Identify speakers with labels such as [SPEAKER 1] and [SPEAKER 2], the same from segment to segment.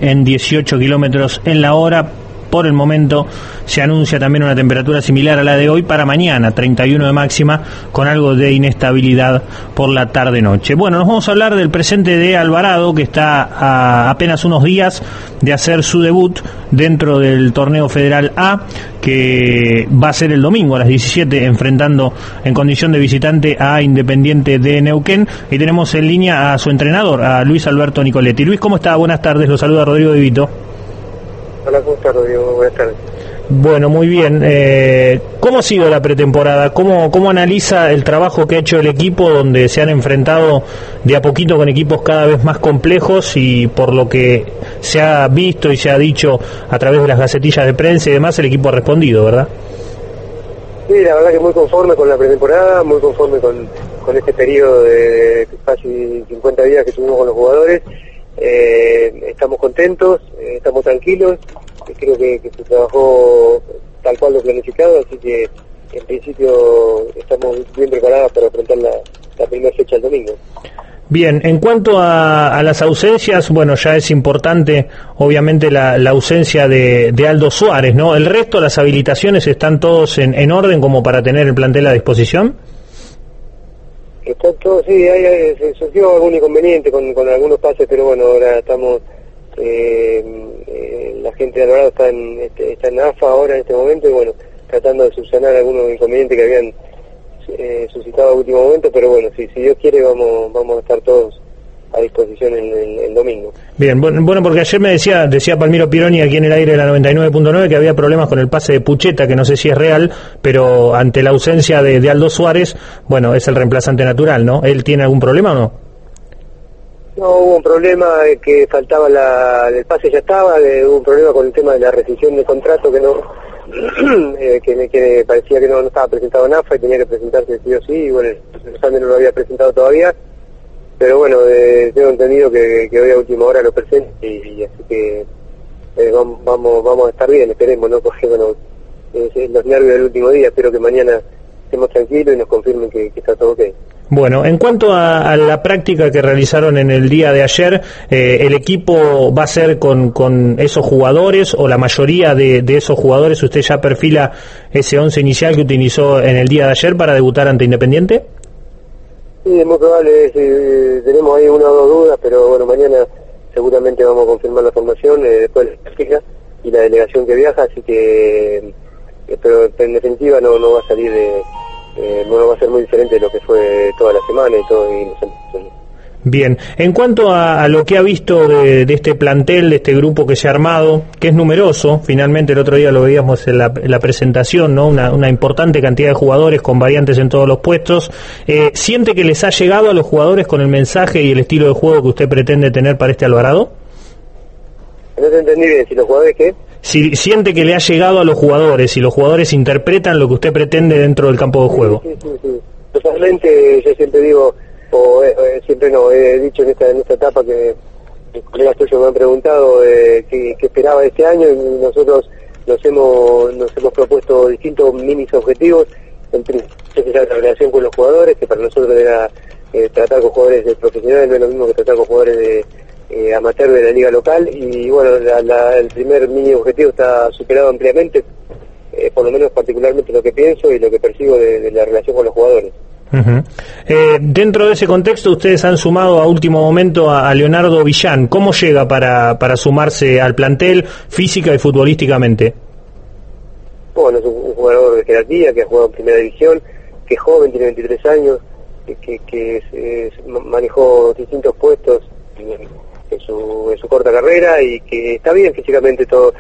[SPEAKER 1] en 18 kilómetros en la hora. Por el momento se anuncia también una temperatura similar a la de hoy para mañana, 31 de máxima, con algo de inestabilidad por la tarde-noche. Bueno, nos vamos a hablar del presente de Alvarado, que está a apenas unos días de hacer su debut dentro del torneo Federal A, que va a ser el domingo a las 17, enfrentando en condición de visitante a Independiente de Neuquén. Y tenemos en línea a su entrenador, a Luis Alberto Nicoletti. Luis, ¿cómo está? Buenas tardes, lo saluda Rodrigo De Vito.
[SPEAKER 2] Hola, ¿cómo estás, Rodrigo? Buenas tardes.
[SPEAKER 1] Bueno, muy bien. ¿Cómo ha sido la pretemporada? ¿Cómo analiza el trabajo que ha hecho el equipo, donde se han enfrentado de a poquito con equipos cada vez más complejos, y por lo que se ha visto y se ha dicho a través de las gacetillas de prensa y demás, el equipo ha respondido, ¿verdad?
[SPEAKER 2] Sí, la verdad que muy conforme con la pretemporada, muy conforme con este periodo de casi 50 días que tuvimos con los jugadores. Estamos contentos, estamos tranquilos, creo que se trabajó tal cual lo planificado, así que en principio estamos bien preparados para enfrentar la primera fecha el domingo.
[SPEAKER 1] Bien, en cuanto a las ausencias, bueno, ya es importante obviamente la ausencia de Aldo Suárez, ¿no? ¿El resto, las habilitaciones, están todos en orden como para tener el plantel a disposición?
[SPEAKER 2] Está todo, sí, se surgió algún inconveniente con algunos pases, pero bueno, ahora estamos, la gente de Alvarado está en AFA ahora en este momento, y bueno, tratando de subsanar algunos inconvenientes que habían suscitado a último momento, pero bueno, si Dios quiere vamos a estar todos a disposición el domingo.
[SPEAKER 1] Bien, bueno, porque ayer me decía Palmiro Pironi aquí en el aire de la 99.9 que había problemas con el pase de Pucheta, que no sé si es real, pero ante la ausencia de Aldo Suárez, bueno, es el reemplazante natural, ¿no? ¿Él tiene algún problema o no?
[SPEAKER 2] No, hubo un problema que faltaba el pase, ya estaba, hubo un problema con el tema de la rescisión de contrato que no que parecía que no estaba presentado en AFA y tenía que presentarse sí o sí, y bueno, el no lo había presentado todavía. Pero bueno, tengo entendido que hoy a última hora lo presente, y así que vamos a estar bien, esperemos, ¿no? Porque bueno, los nervios del último día, espero que mañana estemos tranquilos y nos confirmen que está todo ok.
[SPEAKER 1] Bueno, en cuanto a la práctica que realizaron en el día de ayer, ¿el equipo va a ser con esos jugadores, o la mayoría de esos jugadores usted ya perfila ese 11 inicial que utilizó en el día de ayer para debutar ante Independiente?
[SPEAKER 2] Sí, es muy probable, tenemos ahí una o dos dudas, pero bueno, mañana seguramente vamos a confirmar la formación, después la práctica y la delegación que viaja, así que pero en definitiva no va a salir no va a ser muy diferente de lo que fue toda la semana y todo.
[SPEAKER 1] Bien, en cuanto a lo que ha visto de este plantel, de este grupo que se ha armado, que es numeroso, finalmente el otro día lo veíamos en la presentación, ¿no? Una importante cantidad de jugadores con variantes en todos los puestos. ¿Siente que les ha llegado a los jugadores con el mensaje y el estilo de juego que usted pretende tener para este Alvarado?
[SPEAKER 2] No te entendí bien, ¿si los jugadores qué?
[SPEAKER 1] Si siente que le ha llegado a los jugadores, y los jugadores interpretan lo que usted pretende dentro del campo de juego.
[SPEAKER 2] Sí. Totalmente, yo siempre digo, siempre no, he dicho en esta etapa que los colegas tuyos me han preguntado qué esperaba este año, y nosotros nos hemos propuesto distintos mini objetivos. En principio era la relación con los jugadores, que para nosotros era tratar con jugadores profesionales, no es lo mismo que tratar con jugadores de amateur de la liga local, y bueno, el primer mini objetivo está superado ampliamente, por lo menos particularmente lo que pienso y lo que percibo de la relación con los jugadores.
[SPEAKER 1] Uh-huh. Dentro de ese contexto, ustedes han sumado a último momento a Leonardo Villán. ¿Cómo llega para sumarse al plantel física y futbolísticamente?
[SPEAKER 2] Bueno, es un jugador de jerarquía que ha jugado en primera división, que es joven, tiene 23 años, que manejó distintos puestos en su corta carrera, y que está bien físicamente todo.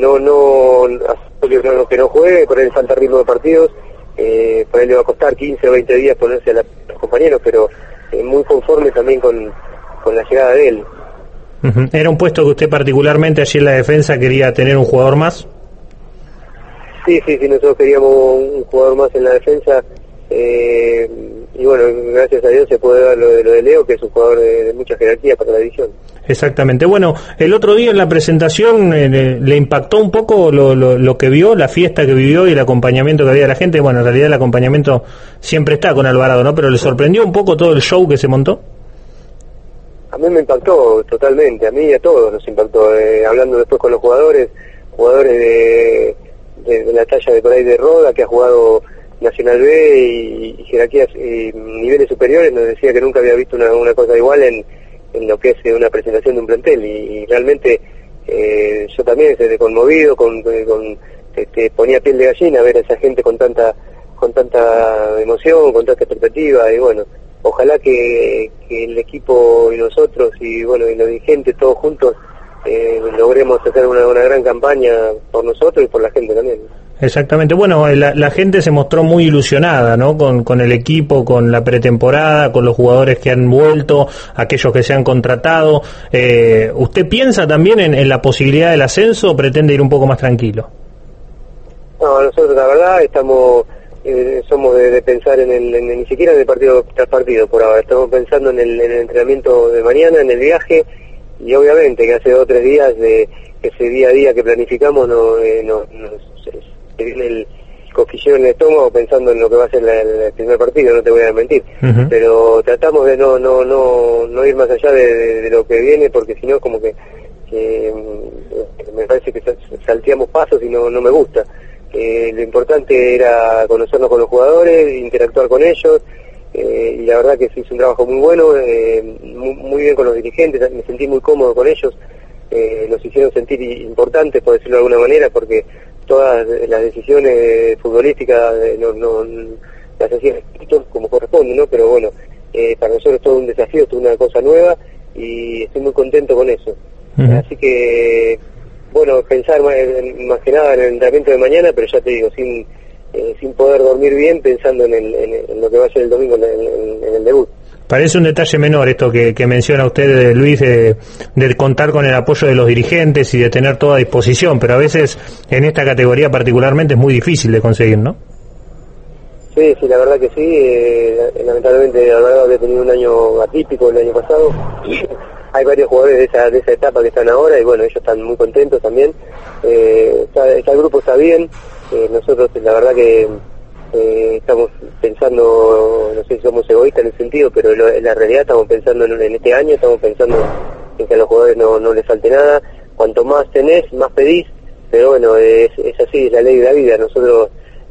[SPEAKER 2] Que no juegue, por él falta ritmo de partidos, por él le va a costar 15 o 20 días ponerse a los compañeros, pero muy conforme también con la llegada de él.
[SPEAKER 1] Uh-huh. ¿Era un puesto que usted particularmente allí en la defensa quería tener un jugador más?
[SPEAKER 2] Sí, nosotros queríamos un jugador más en la defensa, y bueno, gracias a Dios se puede dar lo de Leo, que es un jugador de mucha jerarquía para la división.
[SPEAKER 1] Exactamente. Bueno, el otro día en la presentación le impactó un poco lo que vio, la fiesta que vivió y el acompañamiento que había de la gente. Bueno, en realidad el acompañamiento siempre está con Alvarado, ¿no? Pero le sorprendió un poco todo el show que se montó.
[SPEAKER 2] A mí me impactó totalmente, a mí y a todos nos impactó, hablando después con los jugadores de la talla de por ahí de Roda, que ha jugado Nacional B y jerarquías y niveles superiores, nos decía que nunca había visto una cosa igual en lo que es una presentación de un plantel, y realmente yo también se conmovido, te ponía piel de gallina ver a esa gente con tanta emoción, con tanta expectativa, y bueno, ojalá que el equipo y nosotros y bueno y los dirigentes todos juntos logremos hacer una gran campaña por nosotros y por la gente también.
[SPEAKER 1] Exactamente. Bueno, la gente se mostró muy ilusionada, ¿no? Con el equipo, con la pretemporada, con los jugadores que han vuelto, aquellos que se han contratado. ¿Usted piensa también en la posibilidad del ascenso o pretende ir un poco más tranquilo?
[SPEAKER 2] No, nosotros la verdad estamos somos de pensar ni siquiera en el partido tras partido por ahora. Estamos pensando en el entrenamiento de mañana, en el viaje, y obviamente que hace 2 o 3 días de ese día a día que planificamos se viene el cosquilleo en el estómago pensando en lo que va a ser el primer partido, no te voy a mentir. Pero tratamos de no ir más allá de lo que viene, porque si no como que me parece que salteamos pasos y no me gusta. Lo importante era conocernos con los jugadores, interactuar con ellos, y la verdad que se hizo un trabajo muy bueno, muy bien con los dirigentes, me sentí muy cómodo con ellos, nos hicieron sentir importantes, por decirlo de alguna manera, porque todas las decisiones futbolísticas las hacían como corresponde, ¿no? Pero bueno, para nosotros es todo un desafío, es una cosa nueva, y estoy muy contento con eso. Así que bueno, pensar más que nada en el entrenamiento de mañana, pero ya te digo, sin poder dormir bien, pensando en lo que va a ser el domingo en el debut.
[SPEAKER 1] Parece un detalle menor esto que menciona usted, Luis, de contar con el apoyo de los dirigentes y de tener toda disposición, pero a veces en esta categoría particularmente es muy difícil de conseguir, ¿no?
[SPEAKER 2] Sí, la verdad que sí. Lamentablemente Alvarado había tenido un año atípico el año pasado. Hay varios jugadores de esa etapa que están ahora y bueno, ellos están muy contentos también. El grupo está bien. Nosotros la verdad que estamos pensando, no sé si somos egoístas en el sentido, pero en la realidad estamos pensando en este año, estamos pensando en que a los jugadores no les falte nada. Cuanto más tenés, más pedís, pero bueno, es así, es la ley de la vida. Nosotros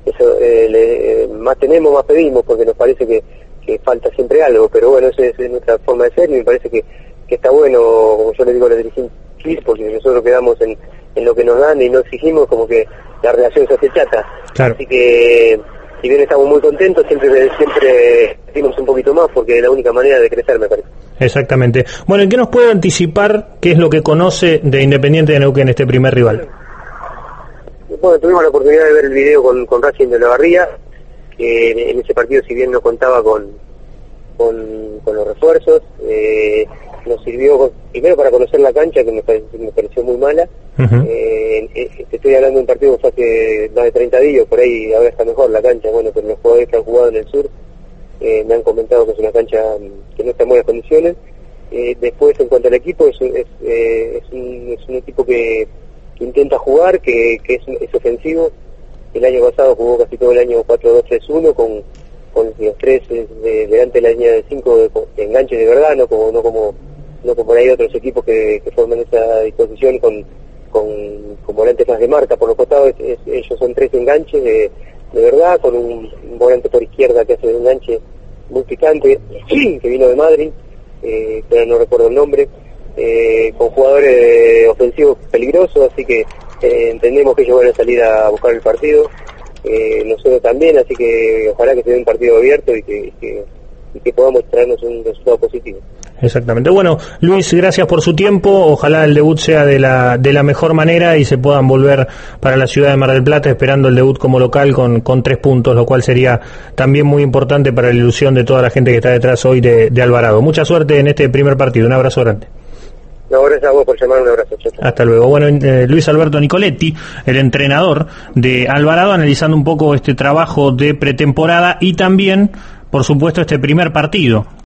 [SPEAKER 2] más tenemos, más pedimos, porque nos parece que falta siempre algo, pero bueno, esa es nuestra forma de ser, y me parece que está bueno, como yo le digo a los dirigentes, porque nosotros quedamos en lo que nos dan y no exigimos, como que la relación se hace chata.
[SPEAKER 1] Claro.
[SPEAKER 2] Así que, si bien estamos muy contentos, siempre pedimos un poquito más, porque es la única manera de crecer, me parece.
[SPEAKER 1] Exactamente. Bueno, ¿en qué nos puede anticipar qué es lo que conoce de Independiente de Neuquén, este primer rival?
[SPEAKER 2] Bueno, tuvimos la oportunidad de ver el video con Racing de Olavarría, que en ese partido, si bien no contaba con los refuerzos, nos sirvió primero para conocer la cancha, que me pareció muy mala. Te estoy hablando de un partido que fue hace más de 30 días, por ahí ahora está mejor la cancha, bueno, pero los jugadores que han jugado en el sur me han comentado que es una cancha que no está en buenas condiciones. Después, en cuanto al equipo, es un equipo que intenta jugar, que es ofensivo. El año pasado jugó casi todo el año 4-2-3-1 con los 3 delante de la línea de 5 de enganches de verdad, no como por ahí otros equipos que forman esa disposición con volantes más de marca por los costados. Ellos son 3 enganches de verdad, con un volante por izquierda que hace un enganche muy picante que vino de Madrid, pero no recuerdo el nombre, con jugadores ofensivos peligrosos, así que entendemos que ellos van a salir a buscar el partido, nosotros también, así que ojalá que sea un partido abierto y que podamos traernos un resultado positivo.
[SPEAKER 1] Exactamente. Bueno, Luis, gracias por su tiempo. Ojalá el debut sea de la mejor manera y se puedan volver para la ciudad de Mar del Plata, esperando el debut como local con 3 puntos, lo cual sería también muy importante para la ilusión de toda la gente que está detrás hoy de Alvarado. Mucha suerte en este primer partido. Un abrazo grande.
[SPEAKER 2] No, gracias a vos por llamar, un abrazo. Chau.
[SPEAKER 1] Hasta luego. Bueno, Luis Alberto Nicoletti, el entrenador de Alvarado, analizando un poco este trabajo de pretemporada y también, por supuesto, este primer partido